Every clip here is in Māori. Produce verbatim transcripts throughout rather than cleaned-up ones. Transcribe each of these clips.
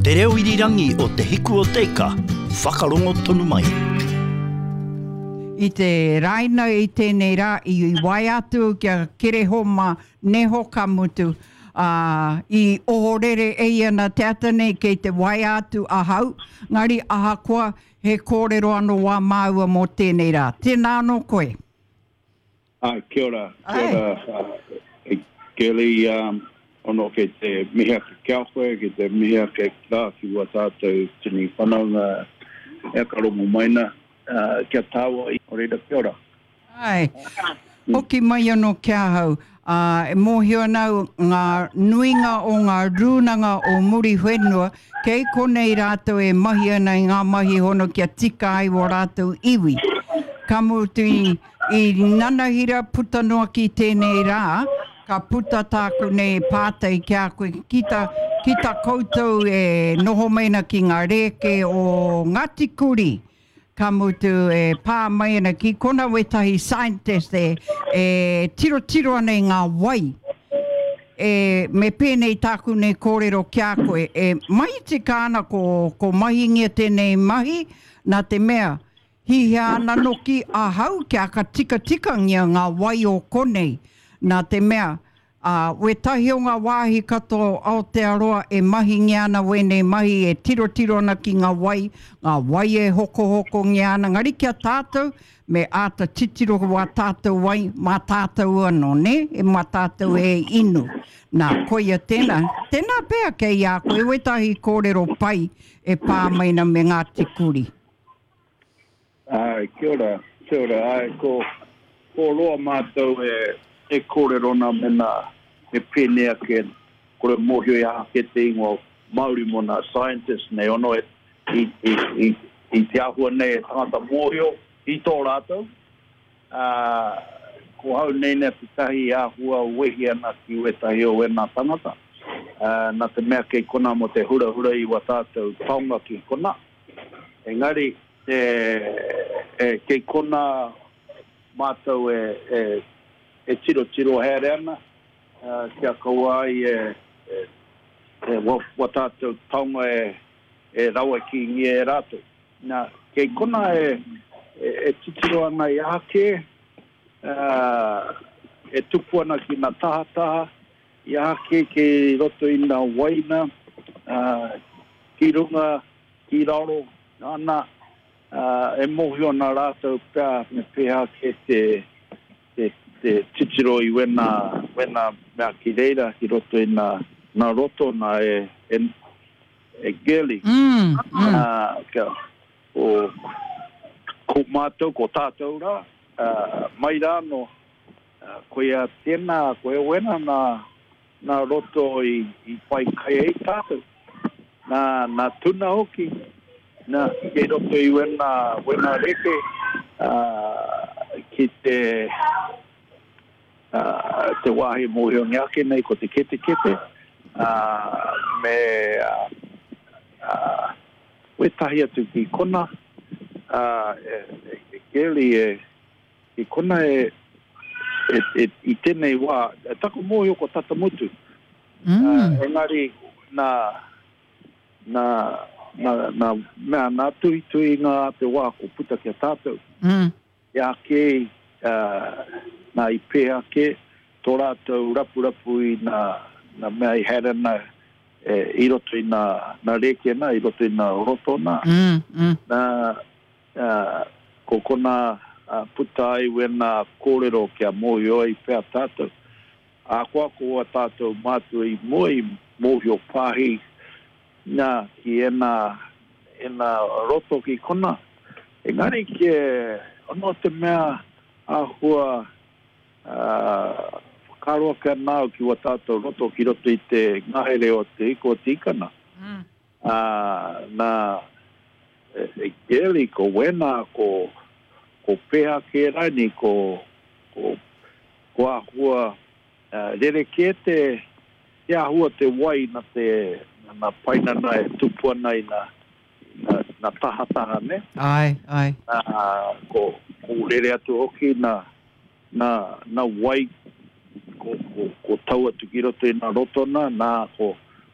Te reo irirangi o te hiku o teika, whakarongo tonu mai. I te raina i tēnei rā, i wai atu kia kere homa neho kamutu. Uh, I ohorere eia na te atane kei te wai atu ahau, ngari aha koa he kōrero anō wā māua mō tēnei rā. Tēnā anō koe. Ah, kia ora, kia ora, uh, Kelly, um, ono ke te miha ke kia koe, ke te miha ke kia ki wa tātou tini whanaunga e karongo maina, uh, kia tāua i oreda kia ora. Ai, hoki mai anō kia hau. Uh, e mōhio nau ngā nuinga o ngā rūnanga o muri whenua, kei konei rātou e mahi ana i ngā mahi hono kia tika ai o rātou iwi. Ka mutu i, i nanahira puta noa ki tēnei rā, ka puta tāku nei pātai kia koe, kita, kita koutou e noho meina ki ngā reke o Ngati Kuri. Ka mutu e pā mai ana ki kona wetahi scientist e, e tiro tiro ana i ngā wai. E, me pēnei tāku nei kōrero kia koe. E mai te kāna ko, ko mahingia tēnei mahi, nā te mea, hihi ana noki a hau kia ka tika tika ngia ngā wai o konei. Nā te mea, Uh, we tahi o ngā wāhi kato Aotearoa e mahi ngiana wene mahi e tiro tiro ana ki ngā wai, ngā wai e hoko hoko ngiana, ngari kia tātou, me āta titiro wa tātou wai, mā tātou anō, ne? E mā tātou e inu. Nā, koia tēnā, tēnā pēa kei a koe, we tahi kōrero pai e pāmaina me Ngāti Kuri. Ai, kia ora, kia ora, ai, ko, ko roa mātou e, e kōrero na mena e pēnea ke kore mōhio e aha ke te ingo Māori mona scientist nei ono e i, i, i, i te ahua nei e tangata mōhio i tō rātou. Uh, ko hau nei ne pitahi ahua wehi ana ki wetahi o wena tangata. Uh, nā te mea kei kona mo te hura hura i wa tātou taunga ki kona. Engari, e, e, kei kona mātou e, e e tiro tiro here ana, uh, kia kaua i e, e, e wa tātou taunga e, e rawa ki ngia e rātou. Nā, kei kona e, e, e titiro ana i ake, uh, e tupu ana ki nā taha taha, i ake ke roto i nā waina, uh, ki runga, ki raro, ana, uh, e mohio nā rātou pēr me pēha ke te te titiro i wena, wena mea ki reira, ki roto i nā, nā roto nā e, e, e geli. Mm, mm. Uh, kia, o, ko mātou, ko tātou rā, uh, mai rā no, uh, koe a tēnā, koe wena nā, nā roto i, i pai kai ei tātou. Nā, nā tuna hoki, nā, kei roto i wena, wena reke, uh, ki te... Uh, te wāhi mōhio ngiake nei ko te kete kete uh, me uh, uh, we tahi atu ki kona uh, e, e keli e ki kona e, e, e i tēnei wā e tako mōhio ko tata mutu mm. uh, engari na na na, na mea nā tui tui ngā te wā ko puta kia tātou mm. ia ke uh, nā i pēha ke, tō rātou rapu rapu i nā, nā mea i hera nā, e, i roto i nā, nā reke nā, i roto i nā roto nā. Mm, mm. Nā, uh, ko kona uh, puta ai wena kōrero kia mōhio i pēha tātou. A kua kua tātou mātua i moi mōhio pāhi nā ki ena, ena roto ki kona. Engari ke, ono te mea ahua Uh, karoa ka nāo ki wa tātou roto ki roto i te ngahere o te iko tīkana. Mm. Uh, nā e, e geli ko wena, ko, ko pēha ke rani, ko, ko, ko ahua uh, rere ke te, te ahua te wai na te na paina na e tupu ana i na, na, na taha taha ne. Ai, ai. Uh, ko, ko rere atu hoki na na na wai ko ko ko tau atu ki roto i nā rotona, nā ko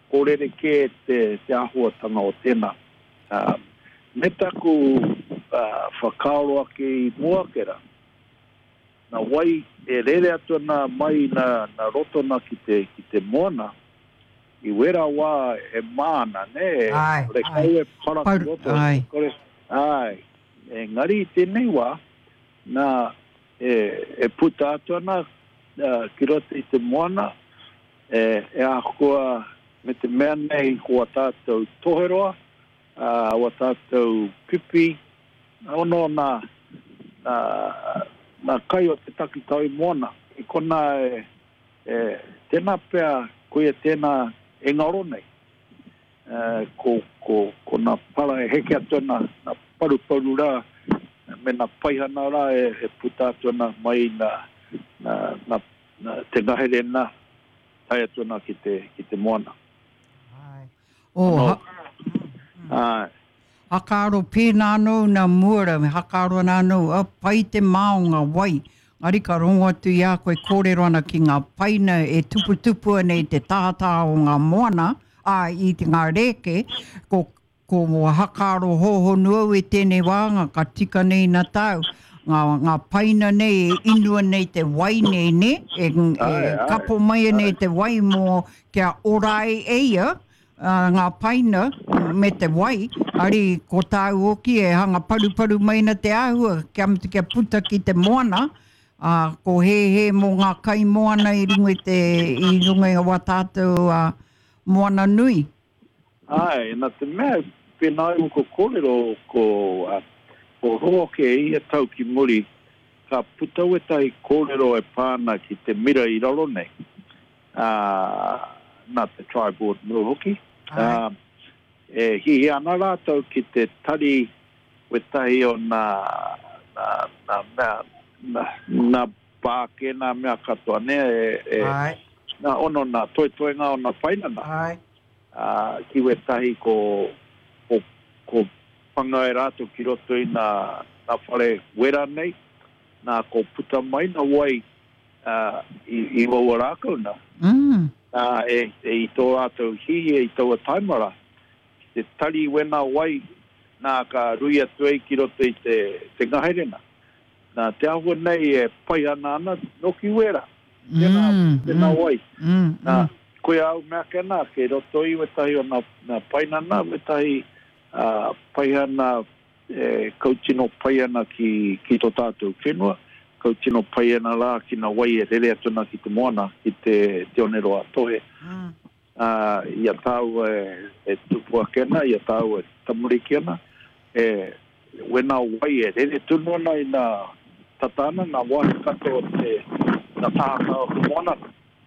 kōrere ke te, te ahuatanga o tēnā. Uh, me taku uh, whakaoro ake i Moakera, na wai e rere atu na mai na, na rotona ki te, ki te moana, i wera wā e māna, ne? Ai, Kore kau e para ki roto. Ai. Kore, ai. E ngari i tēnei wā, na e, e puta atu ana uh, ki roto i te moana, e, e ahua me te mea nei kua tātou toheroa, uh, wa tātou pipi, ono na, na, na kai o te taki tau i moana, i kona e, e tēnā pēr koe tēnā e ngaro nei. Uh, ko, ko, ko na para e heke atu na, na paru-paru rā, me na paihana rā e, e puta atu na mai na, na, na, na te ngahere na, tai atu na ki te, ki te moana. O, no. ha, Ai. hakaro pēnā nou na muara, me hakaro nā nou, a pai te maonga wai. Ari ka rongo atu i a koe kōrero ana ki ngā paina e tupu-tupu nei te tātā o ngā moana, a i te ngā reke, ko, ko hakaro hoho nuau e tēnei wānga, ka tika nei na tau. Ngā, ngā paina nei e inua nei te wai nei ne, e, e Ai, ai, kapo mai nei te wai mō kia orai eia, uh, ngā paina me te wai, ari ko tāu oki e hanga paru-paru mai na te ahua, kia mtu kia puta ki te moana, uh, ko he he mō ngā kai moana i runga i te, i runga i wa tātou uh, moana nui. Ai, nā te mea, pēnā i ko kōrero ko... Uh, ko hoa ke ia tau ki muri, ka putau e tai kōrero e pāna ki te mira i raro nei. Uh, nā te tri-board muhoki. Uh, e hihi ana rātou ki te tari we tahi o nā nā nā mea nā, nā pāke nā mea katoa nea e, e nā ono nā toi toi ngā o nā whainana. Uh, ki we tahi ko ko, ko panga e rātou ki roto i nā, nā whare wera nei, nā ko puta mai na wai uh, i, i waua rākau nā. Mm. Uh, e, e i tō rātou hi, e i tō taimara. Te tari wena wai nā ka rui atu ei ki roto i te, te ngaherena. Nā te ahua nei e pai ana ana noki wera. Tēnā, Mm, tēnā mm, wai. Mm, Nā, mm. koe au mea kena, ke roto i wetahi o nā, nā painana, wetahi Uh, paiana eh, kautino paiana ki, ki tō tātou whenua, kautino paiana rā ki nā wai e rere atuna ki te moana, ki te, te onero a tohe. Mm. Uh, ia tāu e, e tupua kena, ia tāu e tamuri kena, e wena wai e rere tunu ana i nā tatana, nā wahi kato te nā tāka o te moana.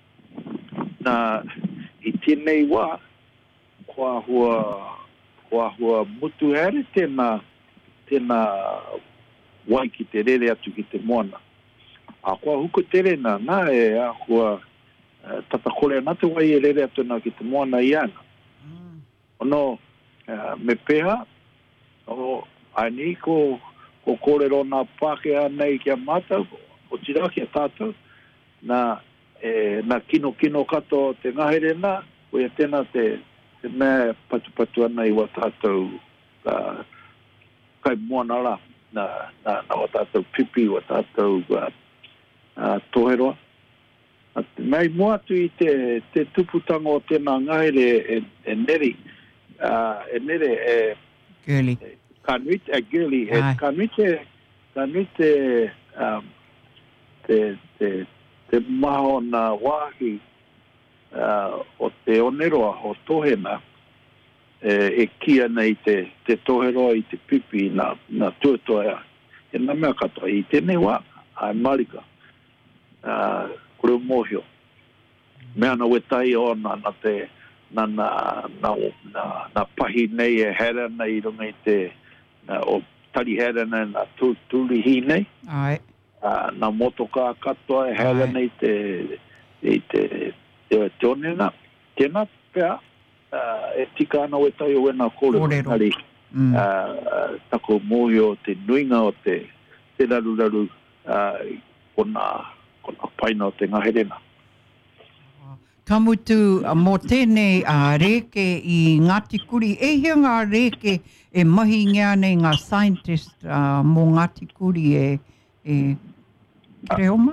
Nā i tēnei wā, kua hua Kua hua mutu here tēnā, tēnā wai ki te rere atu ki te moana. A kua huko tere nā, nā e a kua uh, tatakore nā te wai e rere atu nā ki te moana i ana. Mm. Ono, uh, me peha, o aini ko, ko kōrero nā Pākehā nei kia mātau, o tira kia tātou, nā, e, nā kino kino kato te ngahere nā, o ia tēnā te te mea patu-patu ana i wa tātou uh, kai moana rā, na, na, na wa tātou pipi, wa tātou uh, uh, toheroa. A te mea i mua atu i te, te tuputanga o tēnā ngahere e, e neri, uh, e neri e... Girly. Kanuite, e girly, e kanuite, kanuite um, te, te, te maho na wāhi, Uh, o te oneroa, o tohena, e, e kia nei te, te toheroa i te pipi na, na tuatoa e nā mea katoa i tēnei wā, ai marika, uh, kore mohio. Mea na wetai o na, na te, na, na, na, na, na pahi nei e hera nei runga i te, na, o tari hera nei na tu, turi hi nei. Ai. Uh, na motoka katoa e hera nei te, i te, te te onena, tēnā pēr, uh, e tika ana o e tai o wena kōrero. Kōrero. Mm. Uh, tako mohi o te nuinga o te, te raru raru uh, kona, kona paina o te ngaherena. Kamutu uh, mō tēnei uh, reke i Ngāti Kuri. E hea ngā reke e mahi ngā nei ngā scientist uh, mō Ngāti Kuri e, e Kereoma?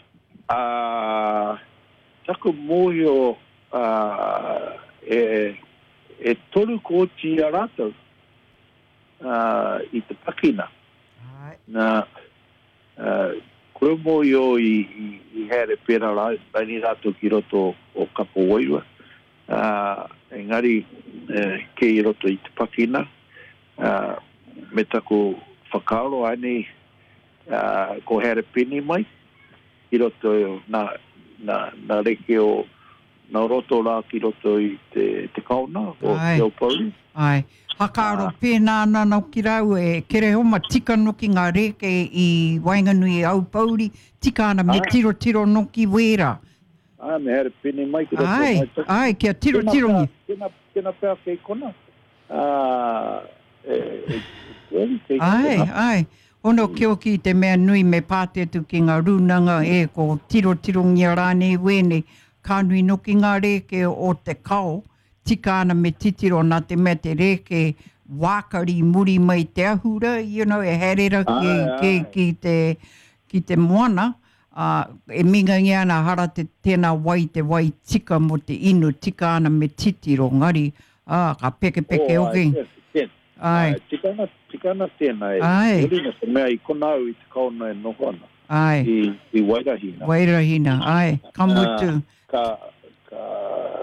Uh, taku mōhio uh, e, e toru kōti a rātou uh, i te pakina. Ai. Nā, uh, koe mōhio i, i, i here pēra rai, ni rātou ki roto o kapo wairua. Uh, engari, uh, ke i roto i te pakina, uh, me taku whakaaro anei uh, ko here pini mai, i roto na, na, na reke o na roto rā ki roto i te, te kauna o te Aupauri. Ai, hakaro ah. pēnā nana ki rau e kere homa tika noki ngā reke i Wainganui Aupauri, tika ana me ah. tiro tiro noki wera. Ai, me here pini mai ki roto ai, mai. Ai, kia tiro tiro ni. Kena, kena pēr kei kona. Uh, e, e, e, ai, ai. Ono keo ki te mea nui me pātetu ki ngā runanga e ko tiro tiro ngia rāne wene, ka nui noki ngā reke o te kao, tika ana me titiro nā te mea te reke wākari muri mai te ahura, you know, e herera ki, ki, ki, te, ki te moana, uh, e minga ngia ana hara te tēnā wai te wai tika mo te inu, tika ana me titiro, ngari, ah, ka peke peke oh, oki. Ai, tikana, tikana tēnā e, ai. Urina te mea i konau i te kauna e nohona. Ai. I, i Wairahina. Wairahina, ai, ka mutu. Uh, ka, ka,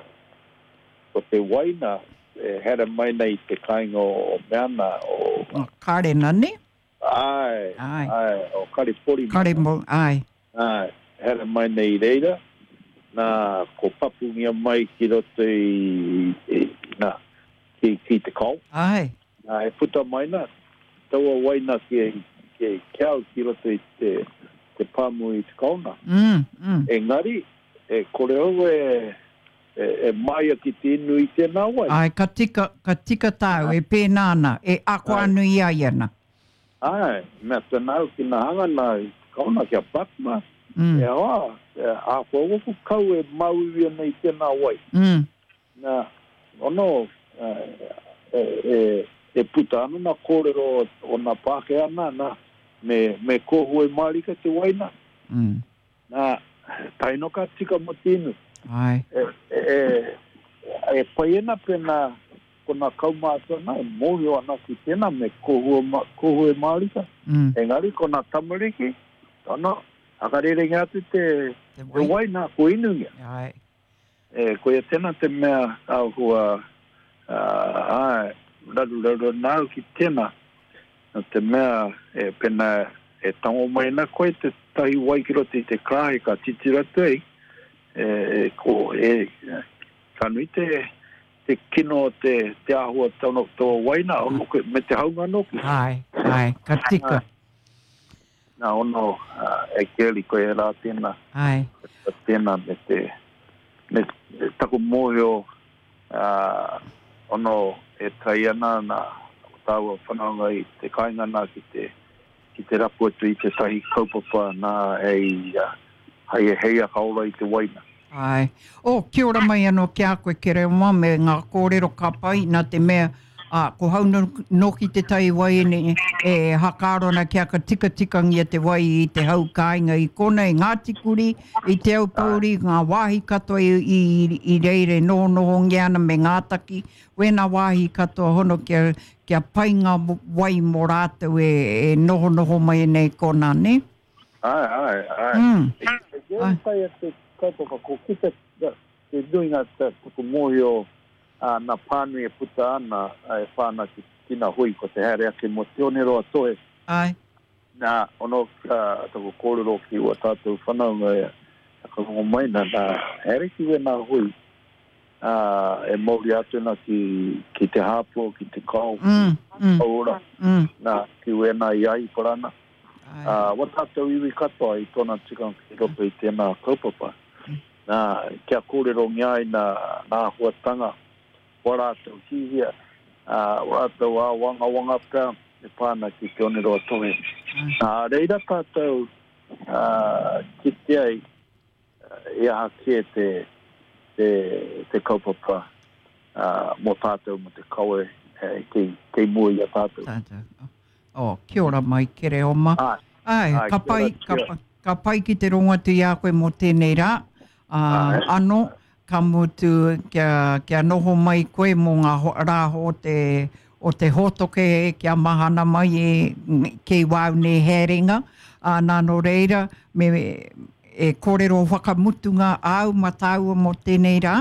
ko te waina, e hera mai nei te kainga o meana o... Kare nani? Ai, ai, ai, o kare pori. Kare mo, ai. Ai, hera mai nei reira, nā ko papungia mai ki roto i, i nā, ki, ki te kau. Ai. Nā, e puta mai nā, taua waina ki, ki kiau ki roto i te, te pāmu i te kauna. Mm, mm. E ngari, e kore au e, e, e maia ki te inu i tēnā wai. Ai, ka tika, ka tika tau, e pēnāna, e ako anu i aiana. Ai, mea tēnau ki nā hanga nā kauna ki a Pakma. Mm. E hoa, e, a kua kau e mauia nei tēnā wai. Mm. Nā, ono, e, e, e puta anu nā kōrero o nā pāke ana, nā, me, me kohu e marika te waina. Mm. Nā, taino ka tika mo tinu. Ai. E, e, e paiena pena ko nā kaumātua nā, e mōhio ana ki tēnā me kohu, kohu e marika. Mm. Engari, ko nā tamariki, ono, akarere ngātu te, te wai, waina ko inu ngia. Ai. E, ko ia tēnā te mea au hua, uh, ai, raru raru nāu ki tēnā, no te mea e pena e tango mai na koe te tahi wai ki roti te krahe ka titira tei, e, e ko e, ka nui te, te kino te, te ahua tauno tō waina, ono koe me te haunga noki. Ai, ai, ka tika. Nā ono, uh, e kēli koe e rā tēnā. Ai. Tēnā me te, me taku mōhio, uh, ono e tai ana na tāua whanaunga i te kaingana ki te, ki te rapu atu i te tahi kaupapa nā hei, uh, hei e heia kaora i te waina. Ai. O, kia ora mai anō ki a koe kere mā me ngā kōrero ka pai nā te mea ah, ko hau noki te tai wai ne, e hakarona kia ka tika tika ngia te wai i te hau kāinga i kona i Ngāti Kuri, i te Aupauri, ngā wāhi katoa i, i, i reire no noho ngiana me Ngātaki, wena wāhi katoa hono kia, kia pai ngā wai mō rātou e, e noho noho mai nei kona, ne? Ai, ai, ai. Mm. E kia tai a te kaupapa ko kita te duinga te tuku mōhio Uh, na pānui e puta ana uh, e whāna ki tina hui ko te here ake mo te onero atoe. Ai. Nā, ono uh, tako kōrero ki ua tātou whanaunga e kakongo maina nā here ki we nā hui uh, e mauri atu na ki, ki te hapo, ki te kau, mm, mm, aura, mm. nā ki we nā iai parana. Uh, wa tātou iwi katoa i tōna tika ki roto i tēnā kaupapa. Nā, kia kōrero ngai nā, nā huatanga. Warātou hihia, uh, warātou a wanga wanga pā, e pāna ki te onero atohe. Nā, reira tātou uh, ki te ai, uh, ia hake te, te, te kaupapa uh, mo tātou mo te kawe uh, kei, kei mua i a tātou. Tātou. O, kia ora mai, kere oma. Ai, Ai, ai, ka, pai, kia ka, ora. pa- ka pai ki te ronga tu i a koe mo tēnei rā. Uh, ano, ka mutu kia, kia noho mai koe mo ngā ho, rāho te, o te hotoke kia mahana mai e kei wau ne heringa. Uh, nā no reira, me e kōrero whakamutunga au mataua mo tēnei rā.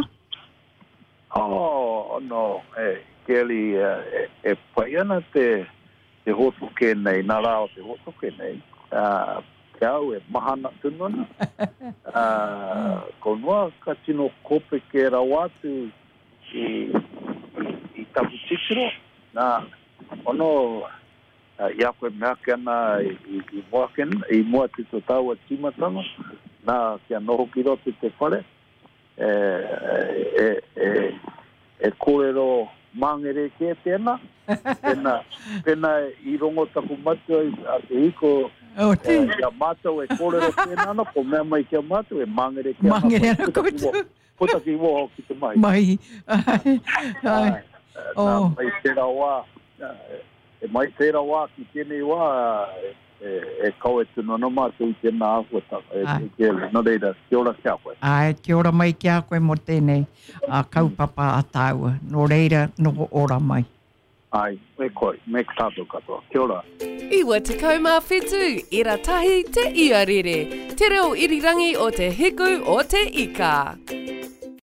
Oh, no, e, Kelly, uh, e, e pai ana te, te hotoke nei, nā rā o te hotoke nei. Uh, Kia au e mahana tununa. uh, ko noa ka tino kope ke rawatu i, i, i tapu titiro. Nā, ono, uh, ia koe mea ke ana i, i, i mua ken, i mua tito tau a timatanga. Nā, kia noho ki rote te whare. E, e, e, e kōrero mangere ke pena. Pena, pena i rongo tapu matua a te hiko. O te. Eh, kia mātou e kōrero pēnā ana, ko mea mai kia mātou e mangere kia Mangere ana koutou. Puta ki woho ki te mai. Mai. Ai, ai. Nā mai tērā wā, e mai tērā wā ki tēnei wā, e, e kau e tūno no mātou i tēnā ahuatanga. E te no reira, kia ora kia koe. Ai, kia ora mai kia koe mo tēnei a kaupapa a tāua. No reira, no ora mai. Ai, me koe, me tātou katoa. Kia ora. Iwa te kaumā whetū, ira tahi te ia rere. Te reo irirangi o te hiku o te ika.